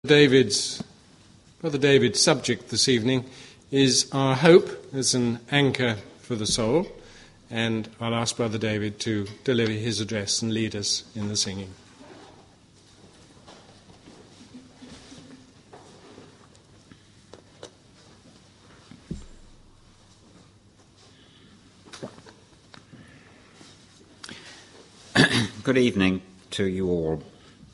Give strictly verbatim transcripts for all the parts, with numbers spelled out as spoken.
David's, Brother David's subject this evening is our hope as an anchor for the soul, and I'll ask Brother David to deliver his address and lead us in the singing. Good evening to you all.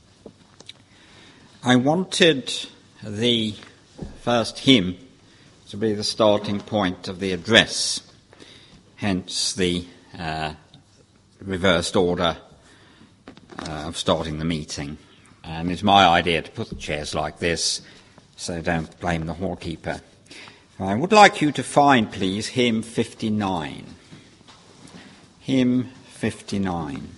I wanted the first hymn to be the starting point of the address, hence the uh, reversed order uh, of starting the meeting. And it's my idea to put the chairs like this, so don't blame the hallkeeper. I would like you to find, please, hymn fifty-nine. Hymn fifty-nine.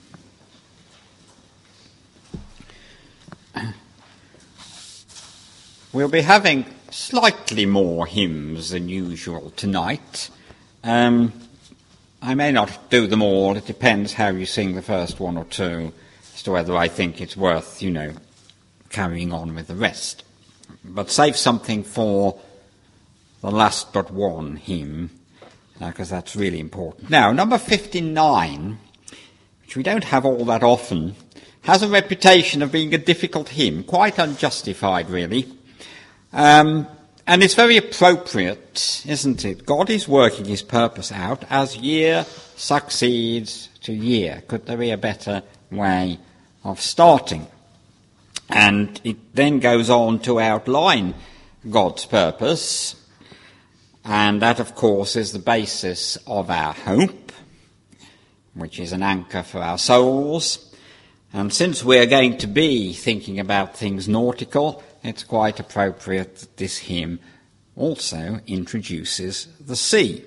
We'll be having slightly more hymns than usual tonight. Um, I may not do them all. It depends how you sing the first one or two as to whether I think it's worth, you know, carrying on with the rest. But save something for the last but one hymn, because uh, that's really important. Now, number fifty-nine, which we don't have all that often, has a reputation of being a difficult hymn, quite unjustified, really. Um, and it's very appropriate, isn't it? God is working his purpose out as year succeeds to year. Could there be a better way of starting? And it then goes on to outline God's purpose, and that, of course, is the basis of our hope, which is an anchor for our souls. And since we're going to be thinking about things nautical, it's quite appropriate that this hymn also introduces the sea.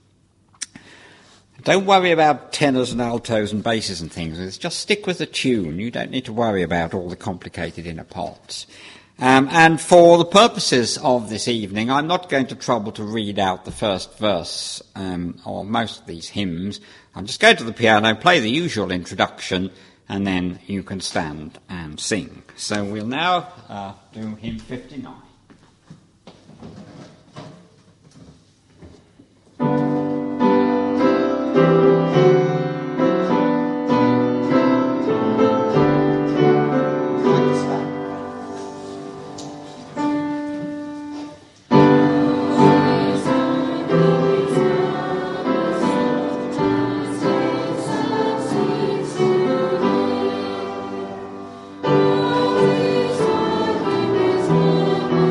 Don't worry about tenors and altos and basses and things. Just stick with the tune. You don't need to worry about all the complicated inner parts. Um, and for the purposes of this evening, I'm not going to trouble to read out the first verse um, or most of these hymns. I'll just go to the piano, play the usual introduction, and then you can stand and sing. So we'll now uh, do hymn fifty-nine. Oh,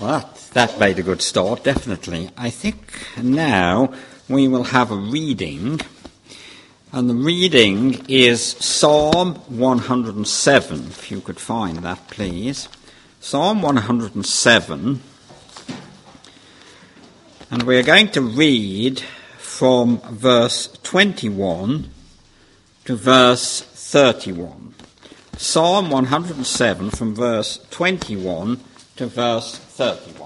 Well, that, that made a good start, definitely. I think now we will have a reading, and the reading is Psalm one hundred seven, if you could find that, please. Psalm one hundred seven, and we are going to read from verse twenty-one to verse thirty-one. Psalm one hundred seven from verse twenty-one to verse thirty-one.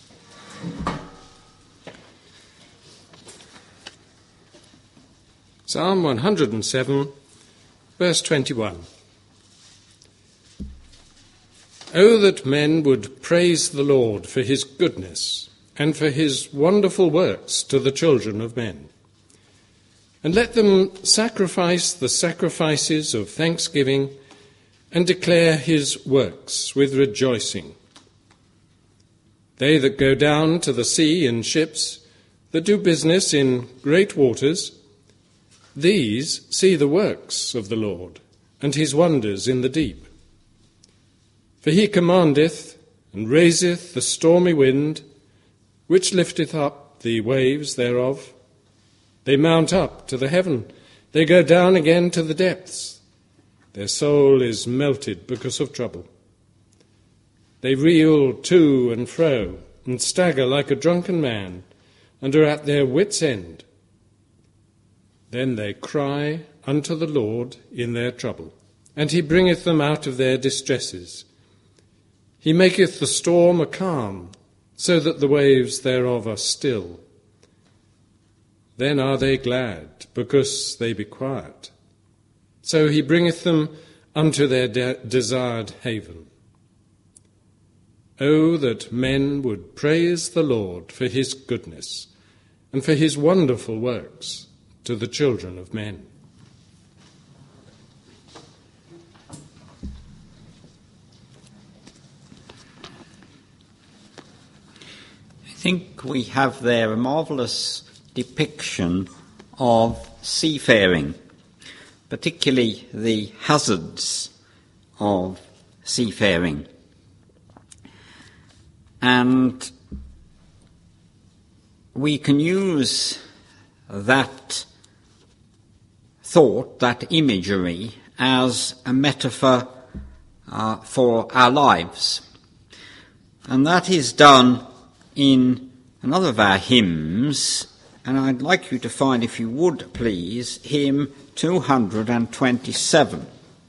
Psalm one hundred seven, verse twenty-one. Oh, that men would praise the Lord for his goodness and for his wonderful works to the children of men. And let them sacrifice the sacrifices of thanksgiving and declare his works with rejoicing. They that go down to the sea in ships, that do business in great waters, these see the works of the Lord and his wonders in the deep. For he commandeth and raiseth the stormy wind, which lifteth up the waves thereof. They mount up to the heaven, they go down again to the depths. Their soul is melted because of trouble. They reel to and fro, and stagger like a drunken man, and are at their wits' end. Then they cry unto the Lord in their trouble, and he bringeth them out of their distresses. He maketh the storm a calm, so that the waves thereof are still. Then are they glad, because they be quiet. So he bringeth them unto their de- desired haven. Oh, that men would praise the Lord for his goodness, and for his wonderful works to the children of men. I think we have there a marvellous depiction of seafaring, particularly the hazards of seafaring. And we can use that thought, that imagery, as a metaphor uh, for our lives. And that is done in another of our hymns, and I'd like you to find, if you would please, hymn two hundred twenty-seven.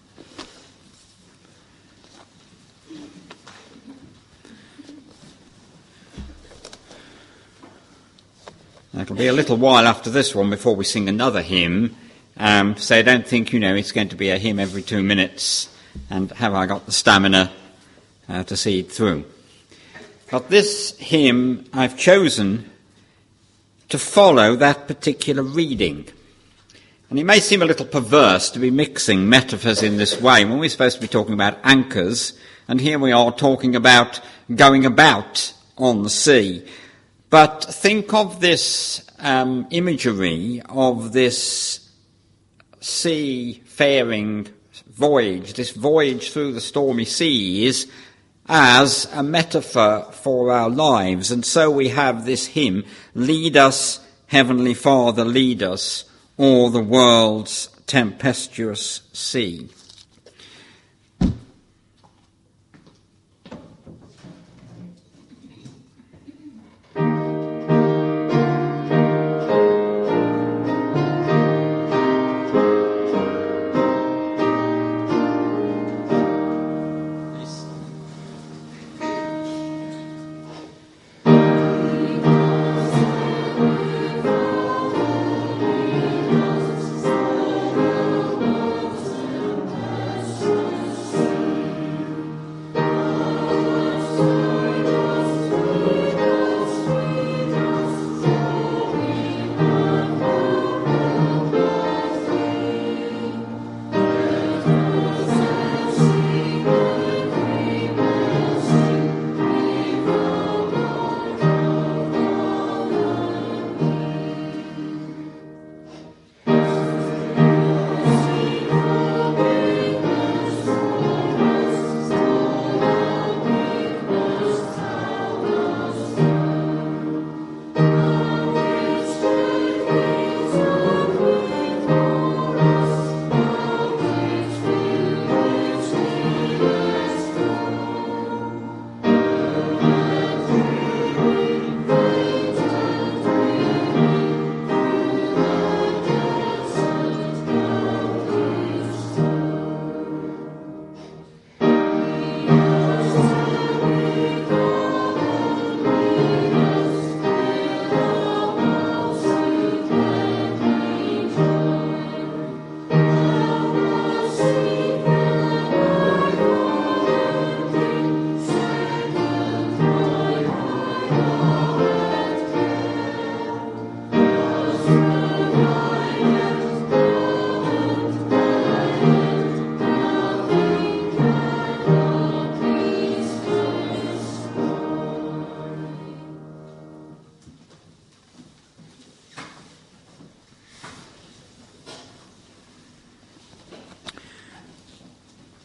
It'll be a little while after this one before we sing another hymn, um, so don't think, you know, it's going to be a hymn every two minutes, and have I got the stamina uh, to see it through. But this hymn I've chosen to follow that particular reading. And it may seem a little perverse to be mixing metaphors in this way when we're supposed to be talking about anchors, and here we are talking about going about on the sea. But think of this um, imagery of this seafaring voyage, this voyage through the stormy seas, as a metaphor for our lives. And so we have this hymn, "Lead us, Heavenly Father, lead us, o'er the world's tempestuous sea."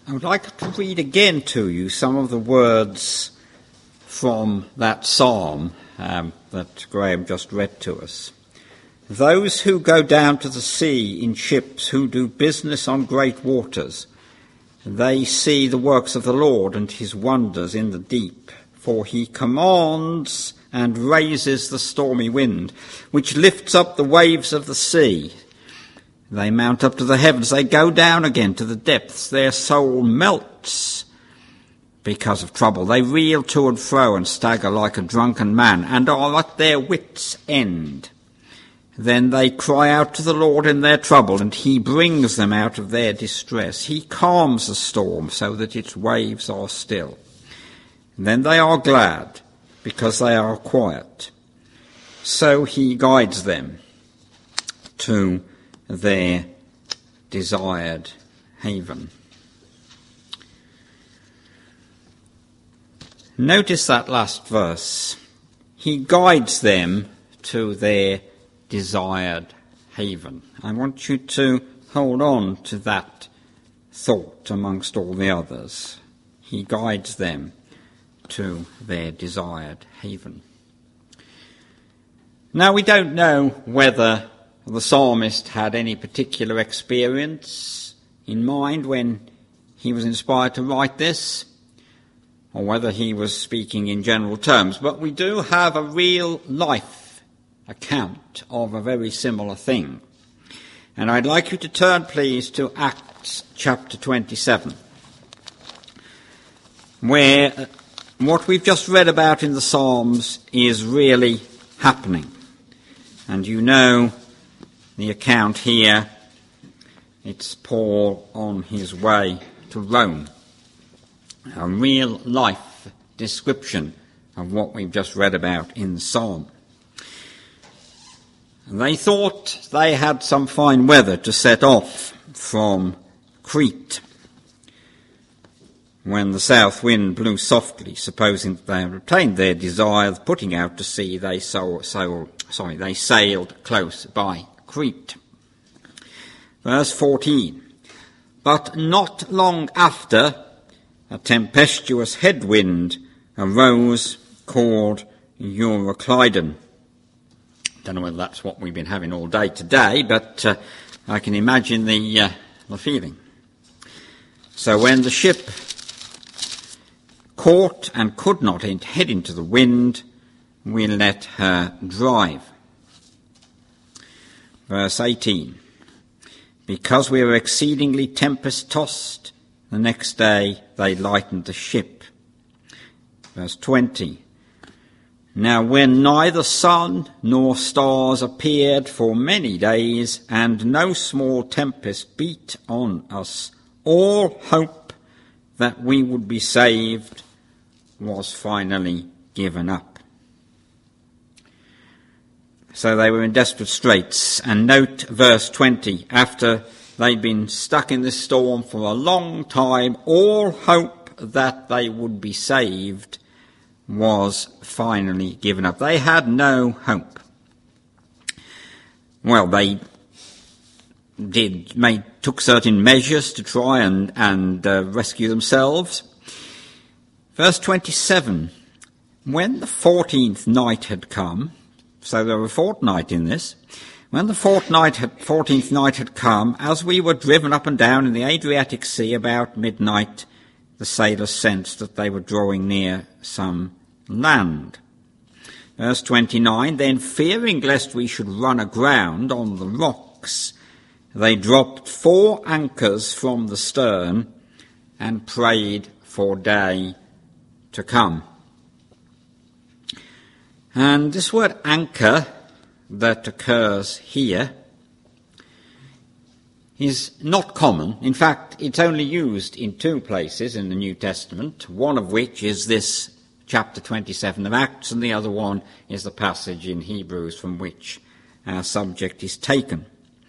I would like to read again to you some of the words from that psalm um, that Graham just read to us. Those who go down to the sea in ships, who do business on great waters, they see the works of the Lord and his wonders in the deep. For he commands and raises the stormy wind, which lifts up the waves of the sea. They mount up to the heavens, they go down again to the depths. Their soul melts because of trouble. They reel to and fro and stagger like a drunken man, and are at their wits' end. Then they cry out to the Lord in their trouble, and he brings them out of their distress. He calms the storm so that its waves are still. And then they are glad because they are quiet. So he guides them to their desired haven. Notice that last verse. He guides them to their desired haven. I want you to hold on to that thought amongst all the others. He guides them to their desired haven. Now, we don't know whether the psalmist had any particular experience in mind when he was inspired to write this, or whether he was speaking in general terms, but we do have a real life account of a very similar thing. And I'd like you to turn, please, to Acts chapter twenty-seven, where what we've just read about in the Psalms is really happening. And you know the account here, it's Paul on his way to Rome. A real life description of what we've just read about in the Psalm. They thought they had some fine weather to set off from Crete when the south wind blew softly. Supposing that they had obtained their desire of putting out to sea, they sail, sail, sorry, they sailed close by Crete. Verse fourteen. But not long after, a tempestuous headwind arose called Euroclydon. Don't know whether that's what we've been having all day today, but uh, I can imagine the, uh, the feeling. So when the ship caught and could not head into the wind, we let her drive. Verse eighteen. Because we were exceedingly tempest-tossed, the next day they lightened the ship. Verse twenty. Now when neither sun nor stars appeared for many days, and no small tempest beat on us, all hope that we would be saved was finally given up. So they were in desperate straits. And note verse twenty, after they'd been stuck in this storm for a long time, all hope that they would be saved was finally given up. They had no hope. Well, they did, made, took certain measures to try and, and uh, rescue themselves. Verse twenty-seven, when the fourteenth night had come, so there were a fortnight in this, when the fortnight had, fourteenth night had come, as we were driven up and down in the Adriatic Sea about midnight, the sailors sensed that they were drawing near some land. Verse twenty-nine, then fearing lest we should run aground on the rocks, they dropped four anchors from the stern and prayed for day to come. And this word anchor that occurs here is not common. In fact, it's only used in two places in the New Testament, one of which is this chapter twenty-seven of Acts, and the other one is the passage in Hebrews from which our subject is taken.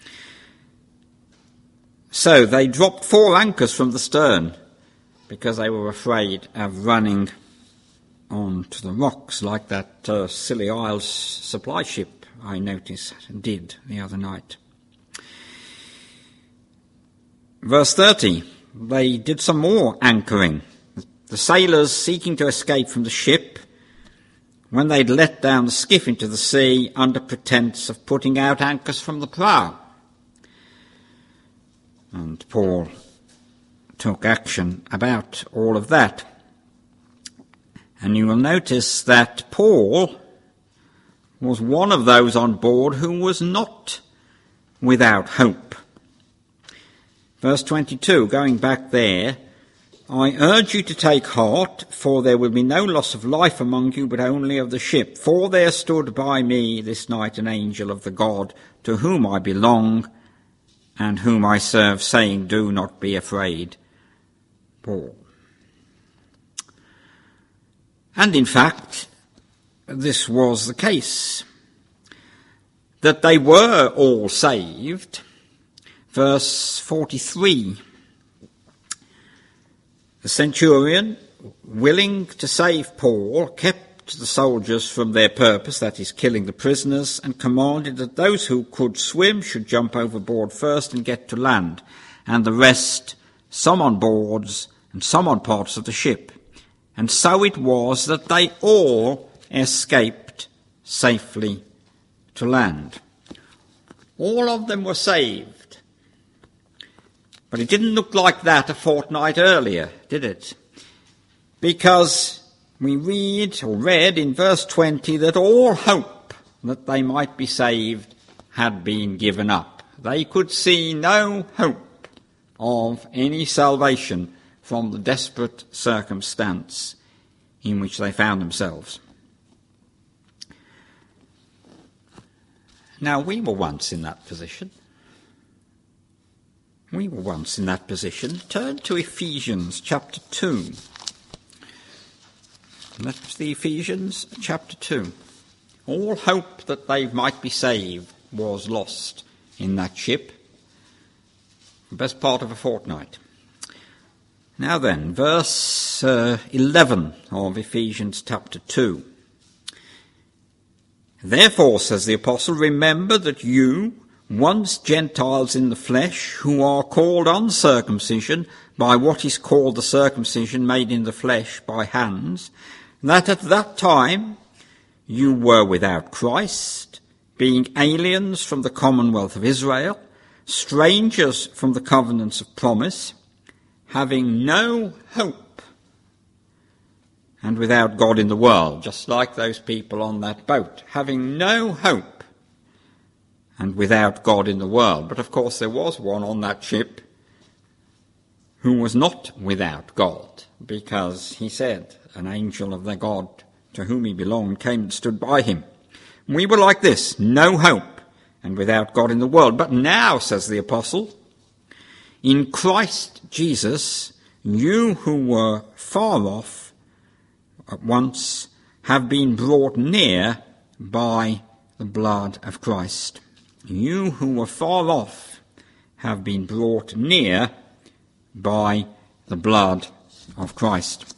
So they dropped four anchors from the stern because they were afraid of running onto the rocks like that uh, Scilly Isles supply ship I noticed did the other night. Verse thirty, they did some more anchoring. The sailors seeking to escape from the ship, when they'd let down the skiff into the sea under pretence of putting out anchors from the prow. And Paul took action about all of that. And you will notice that Paul was one of those on board who was not without hope. Verse twenty-two, going back there, I urge you to take heart, for there will be no loss of life among you, but only of the ship. For there stood by me this night an angel of the God to whom I belong and whom I serve, saying, do not be afraid. Paul. And in fact, this was the case, that they were all saved. Verse forty-three, the centurion, willing to save Paul, kept the soldiers from their purpose, that is, killing the prisoners, and commanded that those who could swim should jump overboard first and get to land, and the rest, some on boards and some on parts of the ship. And so it was that they all escaped safely to land. All of them were saved. But it didn't look like that a fortnight earlier, did it? Because we read, or read in verse twenty, that all hope that they might be saved had been given up. They could see no hope of any salvation from the desperate circumstance in which they found themselves. Now, we were once in that position. We were once in that position. Turn to Ephesians chapter two. That's the Ephesians chapter two. All hope that they might be saved was lost in that ship. The best part of a fortnight. Now then, verse uh, eleven of Ephesians chapter two. Therefore, says the apostle, remember that you, once Gentiles in the flesh, who are called uncircumcision by what is called the circumcision made in the flesh by hands, that at that time you were without Christ, being aliens from the commonwealth of Israel, strangers from the covenants of promise, having no hope, and without God in the world, just like those people on that boat, having no hope and without God in the world. But of course there was one on that ship who was not without God, because he said an angel of the God to whom he belonged came and stood by him. We were like this, no hope and without God in the world. But now, says the apostle, in Christ Jesus, you who were far off at once have been brought near by the blood of Christ. You who were far off have been brought near by the blood of Christ.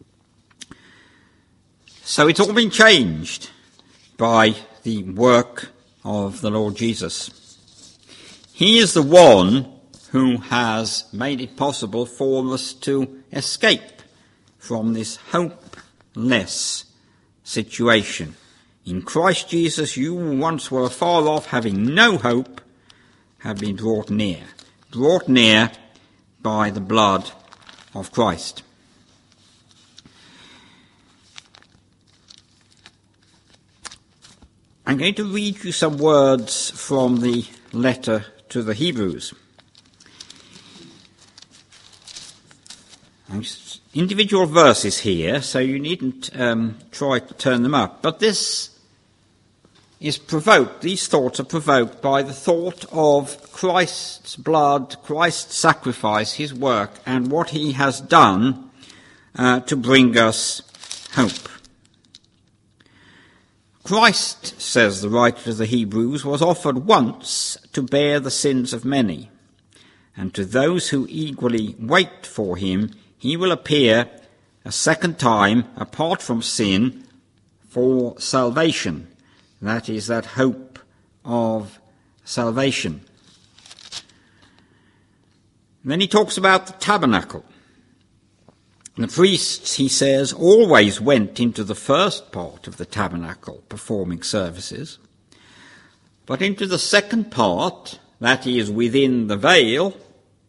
So it's all been changed by the work of the Lord Jesus. He is the one who has made it possible for us to escape from this hopeless situation. In Christ Jesus, you who once were far off, having no hope, have been brought near. Brought near by the blood of Christ. I'm going to read you some words from the letter to the Hebrews. Individual verses here, so you needn't um, try to turn them up. But this is provoked, these thoughts are provoked by the thought of Christ's blood, Christ's sacrifice, his work, and what he has done uh, to bring us hope. Christ, says the writer to the Hebrews, was offered once to bear the sins of many, and to those who eagerly wait for him, he will appear a second time apart from sin for salvation. That is, that hope of salvation. And then he talks about the tabernacle. The priests, he says, always went into the first part of the tabernacle performing services, but into the second part, that is within the veil,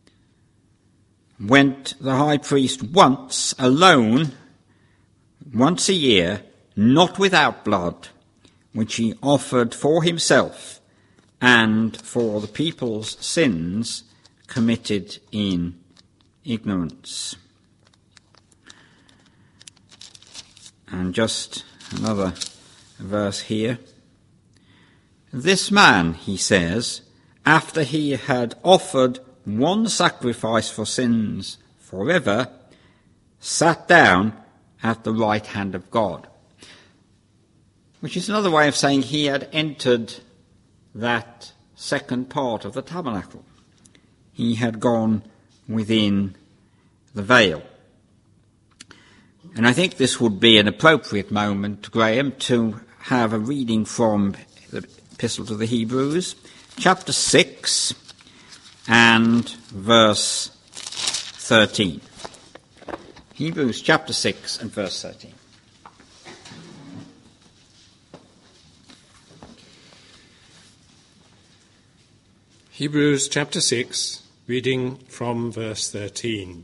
went the high priest once alone, once a year, not without blood, which he offered for himself and for the people's sins committed in ignorance. And just another verse here. This man, he says, after he had offered one sacrifice for sins forever, sat down at the right hand of God. Which is another way of saying he had entered that second part of the tabernacle. He had gone within the veil. And I think this would be an appropriate moment, Graham, to have a reading from the Epistle to the Hebrews, chapter six and verse thirteen. Hebrews chapter six and verse thirteen. Hebrews chapter six, reading from verse thirteen.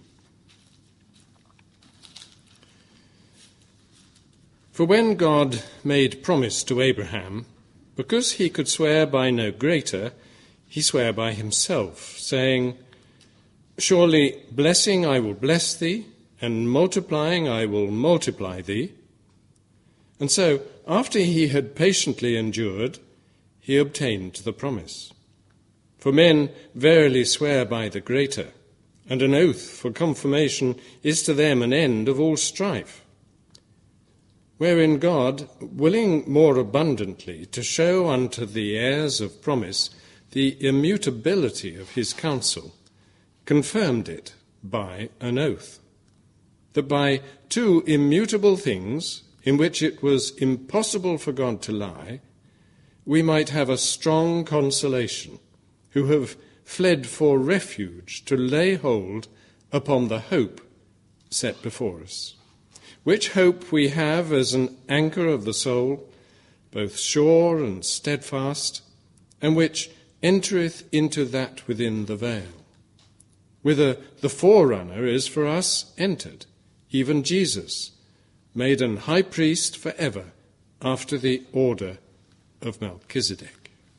For when God made promise to Abraham, because he could swear by no greater, he sware by himself, saying, Surely blessing I will bless thee, and multiplying I will multiply thee. And so, after he had patiently endured, he obtained the promise. For men verily swear by the greater, and an oath for confirmation is to them an end of all strife. Wherein God, willing more abundantly to show unto the heirs of promise the immutability of his counsel, confirmed it by an oath, that by two immutable things, in which it was impossible for God to lie, we might have a strong consolation, who have fled for refuge to lay hold upon the hope set before us. Which hope we have as an anchor of the soul, both sure and steadfast, and which entereth into that within the veil, whither the forerunner is for us entered, even Jesus, made an high priest for ever, after the order of Melchizedek.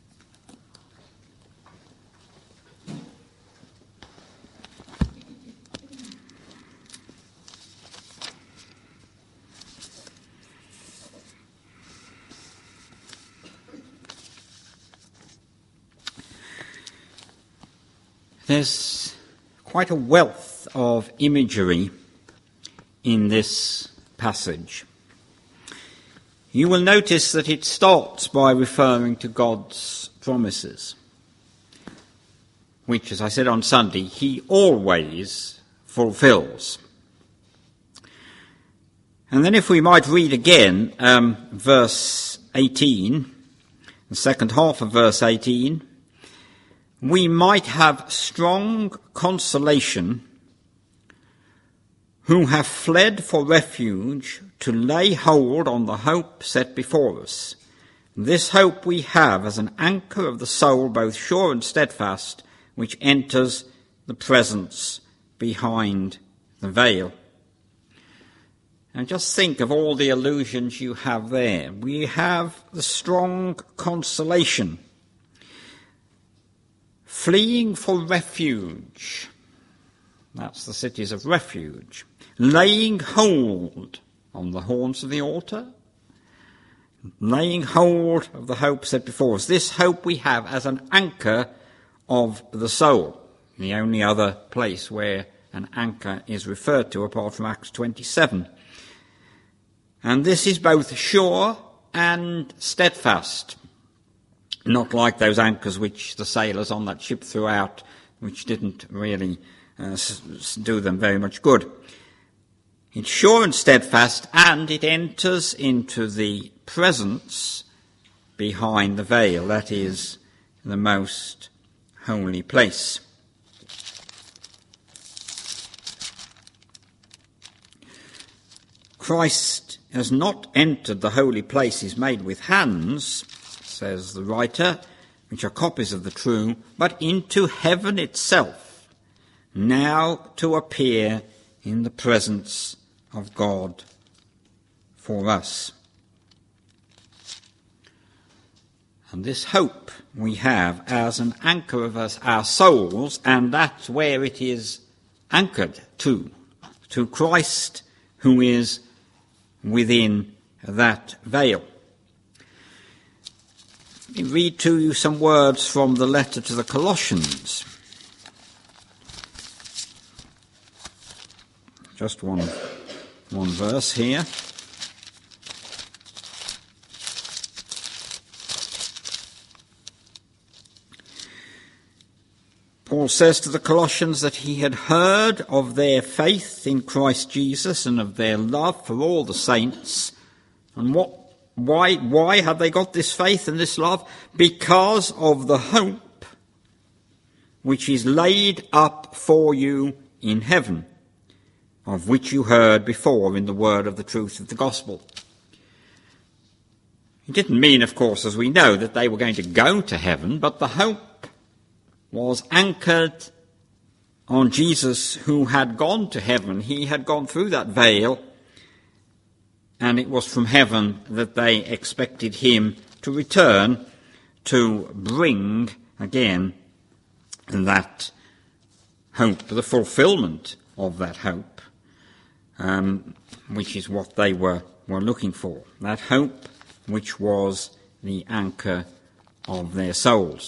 There's quite a wealth of imagery in this passage. You will notice that it starts by referring to God's promises, which, as I said on Sunday, he always fulfills. And then if we might read again um, verse eighteen, the second half of verse eighteen, we might have strong consolation who have fled for refuge to lay hold on the hope set before us. This hope we have as an anchor of the soul, both sure and steadfast, which enters the presence behind the veil. And just think of all the allusions you have there. We have the strong consolation. Fleeing for refuge, that's the cities of refuge. Laying hold on the horns of the altar, laying hold of the hope set before us. This hope we have as an anchor of the soul, the only other place where an anchor is referred to apart from Acts twenty-seven. And this is both sure and steadfast. Not like those anchors which the sailors on that ship threw out, which didn't really uh, s- do them very much good. It's sure and steadfast, and it enters into the presence behind the veil, that is, the most holy place. Christ has not entered the holy places made with hands, says the writer, which are copies of the true, but into heaven itself, now to appear in the presence of God for us. And this hope we have as an anchor of us, our souls, and that's where it is anchored to, to Christ who is within that veil. Let me read to you some words from the letter to the Colossians. Just one, one verse here. Paul says to the Colossians that he had heard of their faith in Christ Jesus and of their love for all the saints. And what, why, why had they got this faith and this love? Because of the hope which is laid up for you in heaven, of which you heard before in the word of the truth of the gospel. It didn't mean, of course, as we know, that they were going to go to heaven, but the hope was anchored on Jesus, who had gone to heaven. He had gone through that veil, and it was from heaven that they expected him to return to bring again that hope, the fulfillment of that hope, um, which is what they were, were looking for. That hope which was the anchor of their souls.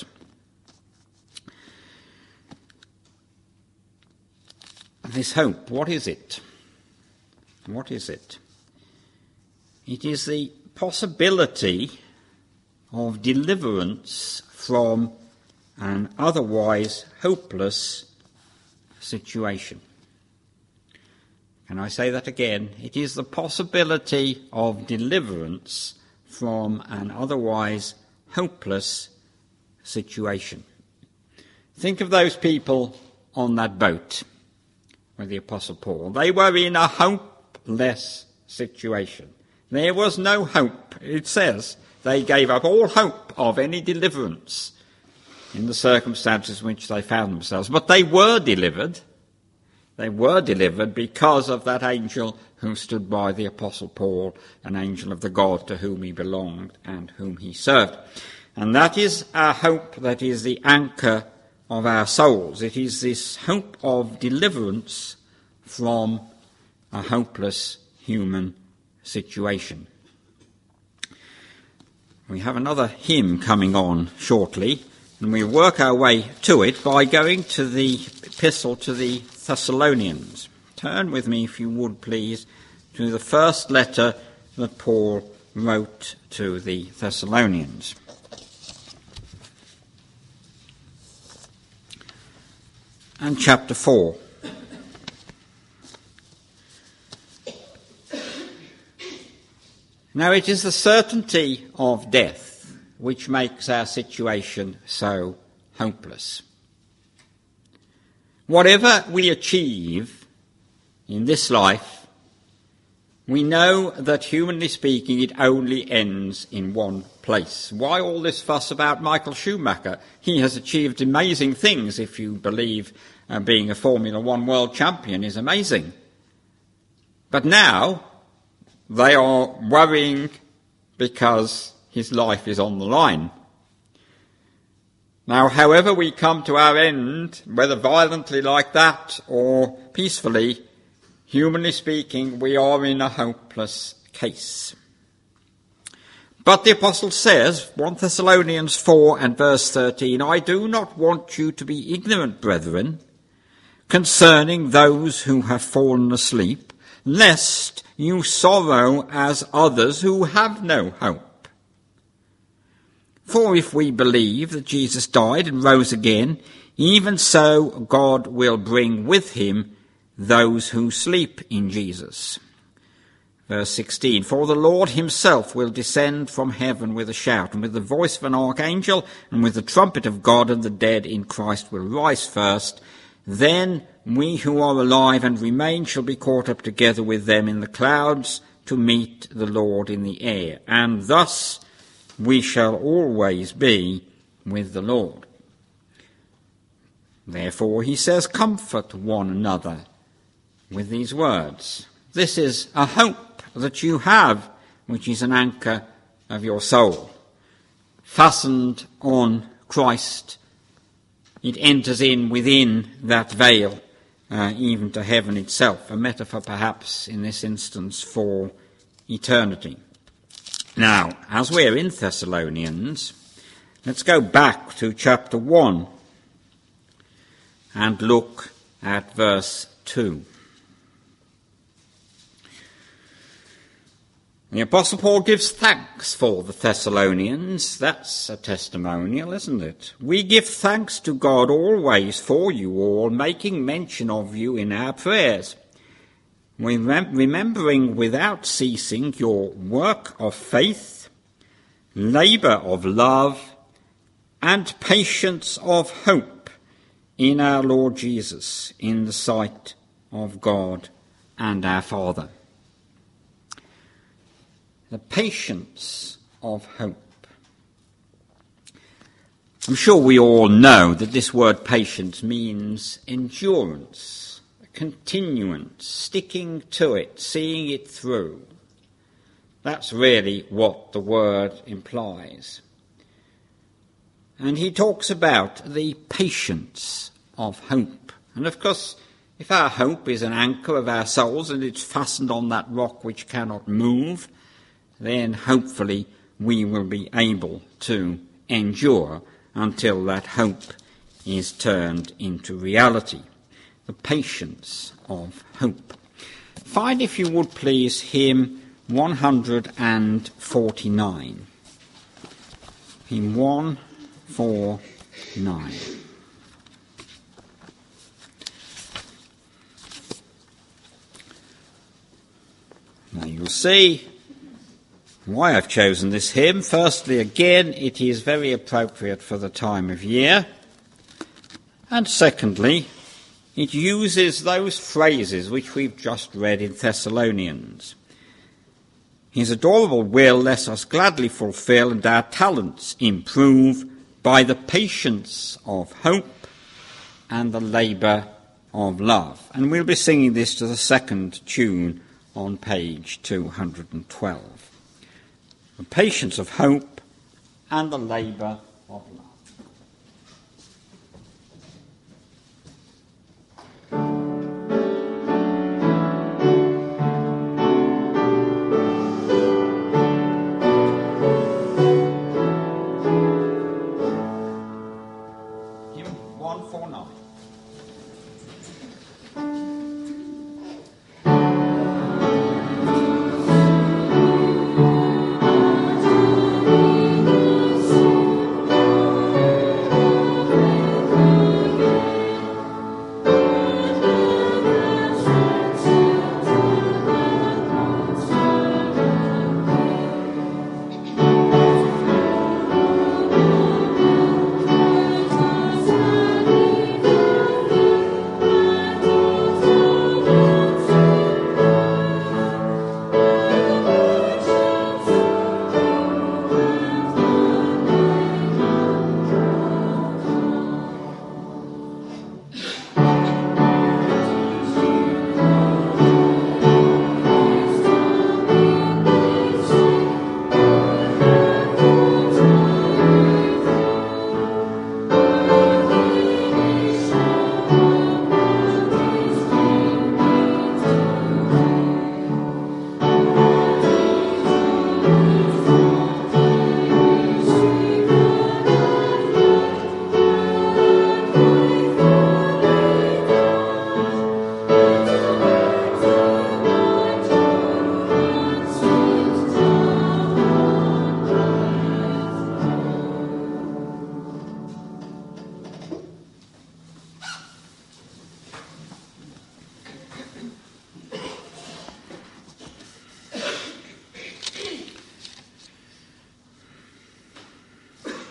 This hope, what is it? What is it? It is the possibility of deliverance from an otherwise hopeless situation. Can I say that again? It is the possibility of deliverance from an otherwise hopeless situation. Think of those people on that boat with the Apostle Paul. They were in a hopeless situation. There was no hope. It says they gave up all hope of any deliverance in the circumstances in which they found themselves. But they were delivered. They were delivered because of that angel who stood by the Apostle Paul, an angel of the God to whom he belonged and whom he served. And that is our hope, that is the anchor of our souls. It is this hope of deliverance from a hopeless human situation. We have another hymn coming on shortly, and we work our way to it by going to the epistle to the Thessalonians. Turn with me, if you would please, to the first letter that Paul wrote to the Thessalonians. And chapter four. Now it is the certainty of death which makes our situation so hopeless. Whatever we achieve in this life, we know that, humanly speaking, it only ends in one place. Why all this fuss about Michael Schumacher? He has achieved amazing things, if you believe uh, being a Formula One world champion is amazing. But now they are worrying because his life is on the line. Now, however we come to our end, whether violently like that or peacefully, humanly speaking, we are in a hopeless case. But the Apostle says, First Thessalonians four and verse thirteen, I do not want you to be ignorant, brethren, concerning those who have fallen asleep, lest you sorrow as others who have no hope. For if we believe that Jesus died and rose again, even so God will bring with him those who sleep in Jesus. Verse sixteen, for the Lord himself will descend from heaven with a shout, and with the voice of an archangel, and with the trumpet of God, and the dead in Christ will rise first. Then we who are alive and remain shall be caught up together with them in the clouds to meet the Lord in the air, and thus we shall always be with the Lord. Therefore, he says, comfort one another with these words. This is a hope that you have, which is an anchor of your soul. Fastened on Christ, it enters in within that veil, uh, even to heaven itself, a metaphor perhaps in this instance for eternity. Now, as we're in Thessalonians, let's go back to chapter one and look at verse two. The Apostle Paul gives thanks for the Thessalonians. That's a testimonial, isn't it? We give thanks to God always for you all, making mention of you in our prayers, remembering without ceasing your work of faith, labour of love, and patience of hope in our Lord Jesus, in the sight of God and our Father. The patience of hope. I'm sure we all know that this word patience means endurance, continuance, sticking to it, seeing it through. That's really what the word implies. And he talks about the patience of hope. And of course, if our hope is an anchor of our souls and it's fastened on that rock which cannot move, then hopefully we will be able to endure until that hope is turned into reality. The patience of hope. Find, if you would please, hymn one forty-nine. Hymn one forty-nine. Now you'll see why I've chosen this hymn. Firstly, again, it is very appropriate for the time of year. And secondly, it uses those phrases which we've just read in Thessalonians. His adorable will let us gladly fulfill, and our talents improve by the patience of hope and the labour of love. And we'll be singing this to the second tune on page two hundred twelve. The patience of hope and the labour of love. one forty-nine.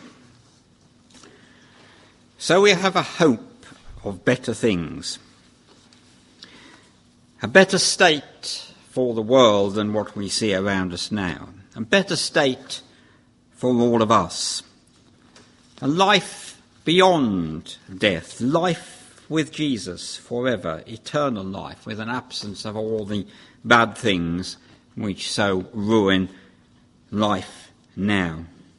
So we have a hope of better things. a better state for the world than what we see around us now. A better state for all of us. A life beyond death, life with Jesus forever, eternal life, with an absence of all the bad things which so ruin life now.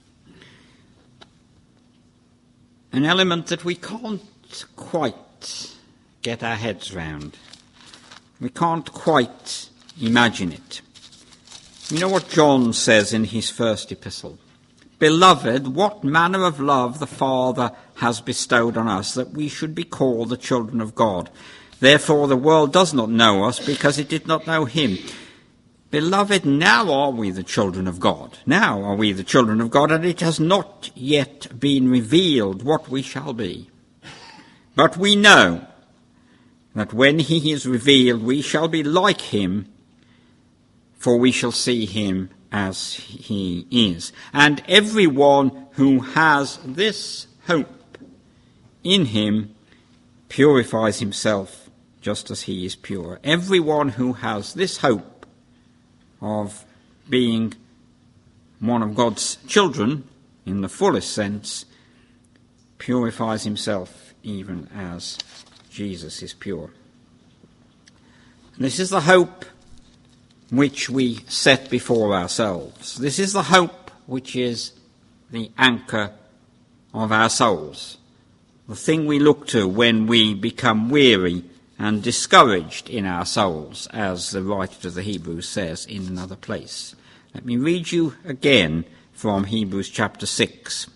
An element that we can't quite get our heads round. We can't quite imagine it. You know what John says in his first epistle? Beloved, what manner of love the Father has bestowed on us, that we should be called the children of God. Therefore the world does not know us, because it did not know him. Beloved, now are we the children of God. Now are we the children of God, and it has not yet been revealed what we shall be. But we know that when he is revealed, we shall be like him, for we shall see him as he is. And everyone who has this hope in him purifies himself just as he is pure. Everyone who has this hope of being one of God's children, in the fullest sense, purifies himself even as Jesus is pure. And this is the hope which we set before ourselves. This is the hope which is the anchor of our souls, the thing we look to when we become weary and discouraged in our souls, as the writer to the Hebrews says in another place. Let me read you again from Hebrews chapter six.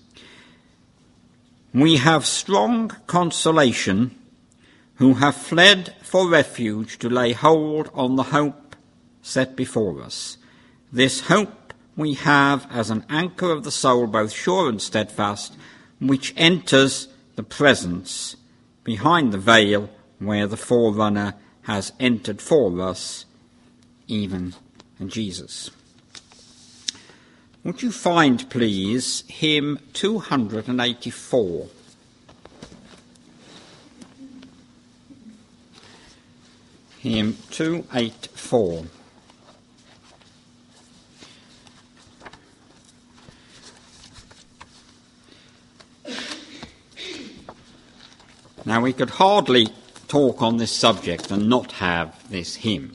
We have strong consolation who have fled for refuge to lay hold on the hope set before us. This hope we have as an anchor of the soul, both sure and steadfast, which enters the presence behind the veil where the forerunner has entered for us, even Jesus. Would you find, please, hymn two hundred eighty-four? Hymn two eighty-four. Now, we could hardly talk on this subject and not have this hymn.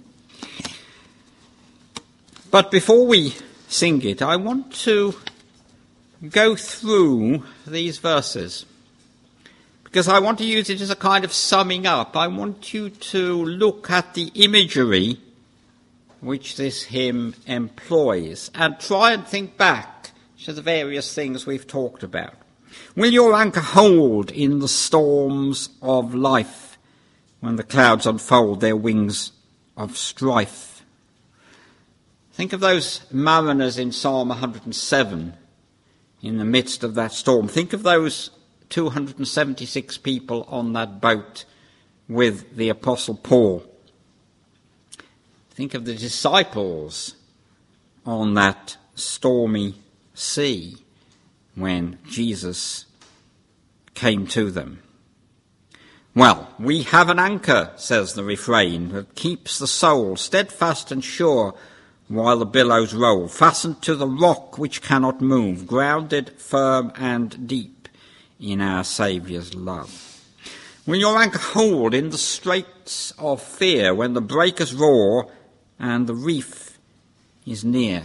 But before we sing it, I want to go through these verses, because I want to use it as a kind of summing up. I want you to look at the imagery which this hymn employs and try and think back to the various things we've talked about. Will your anchor hold in the storms of life when the clouds unfold their wings of strife? Think of those mariners in Psalm one hundred seven in the midst of that storm. Think of those two hundred seventy-six people on that boat with the Apostle Paul. Think of the disciples on that stormy sea when Jesus came to them. Well, we have an anchor, says the refrain, that keeps the soul steadfast and sure while the billows roll, fastened to the rock which cannot move, grounded firm and deep in our Saviour's love. Will your anchor hold in the straits of fear when the breakers roar and the reef is near?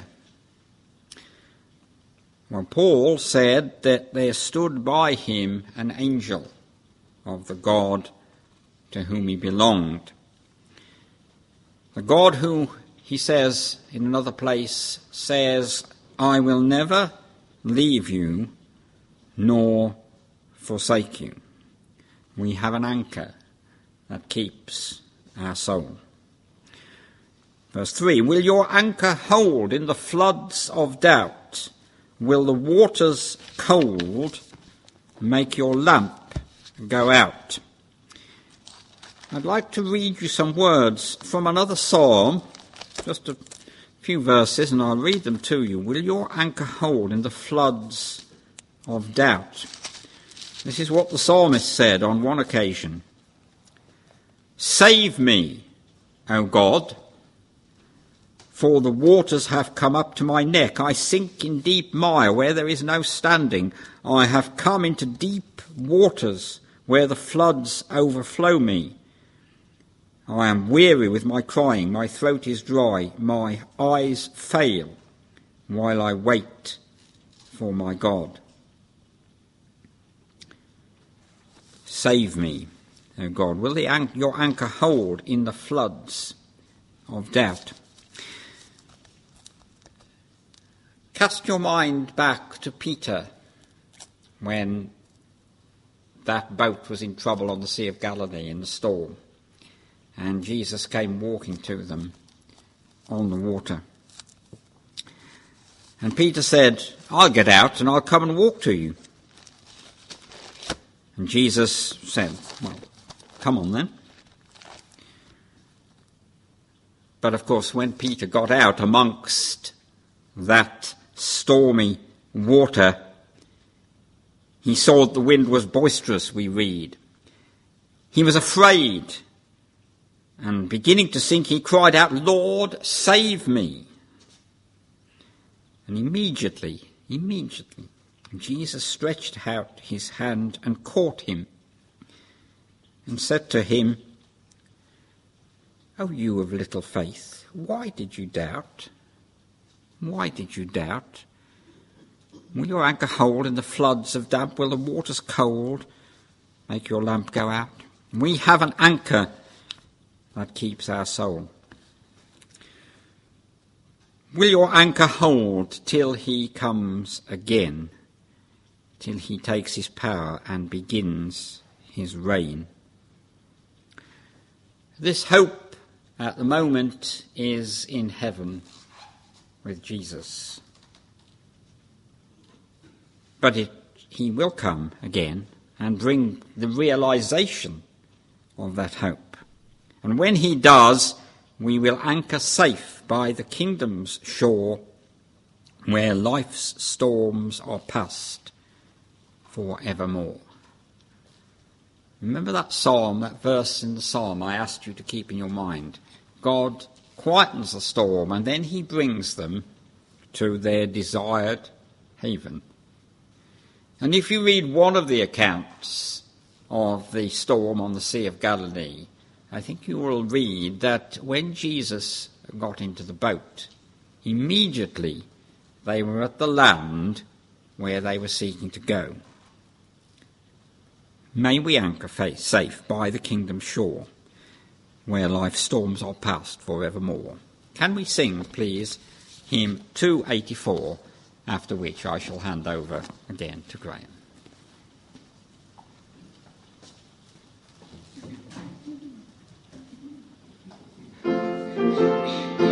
Well, Paul said that there stood by him an angel of the God to whom he belonged. The God who, he says in another place, says, I will never leave you nor forsake you. We have an anchor that keeps our soul. Verse three, will your anchor hold in the floods of doubt? Will the waters cold make your lamp go out? I'd like to read you some words from another psalm, just a few verses, and I'll read them to you. Will your anchor hold in the floods of doubt? This is what the psalmist said on one occasion. Save me, O God, for the waters have come up to my neck. I sink in deep mire where there is no standing. I have come into deep waters where the floods overflow me. I am weary with my crying. My throat is dry. My eyes fail while I wait for my God. Save me, O God. Will the an- your anchor hold in the floods of doubt? Cast your mind back to Peter when that boat was in trouble on the Sea of Galilee in the storm, and Jesus came walking to them on the water. And Peter said, I'll get out and I'll come and walk to you. And Jesus said, well, come on then. But of course, when Peter got out amongst that stormy water, he saw that the wind was boisterous, we read. He was afraid, and beginning to sink, he cried out, Lord, save me. And immediately, immediately, Jesus stretched out his hand and caught him and said to him, O you of little faith, why did you doubt? Why did you doubt? Will your anchor hold in the floods of damp? Will the waters cold make your lamp go out? We have an anchor that keeps our soul. Will your anchor hold till he comes again, till he takes his power and begins his reign? This hope at the moment is in heaven with Jesus. But it, he will come again and bring the realization of that hope. And when he does, we will anchor safe by the kingdom's shore, where life's storms are past for evermore. Remember that psalm, that verse in the psalm I asked you to keep in your mind. God quietens the storm, and then he brings them to their desired haven. And if you read one of the accounts of the storm on the Sea of Galilee, I think you will read that when Jesus got into the boat, immediately they were at the land where they were seeking to go. May we anchor safe by the kingdom's shore, where life's storms are past for evermore. Can we sing, please, hymn two eighty-four, after which I shall hand over again to Graham. Thank you.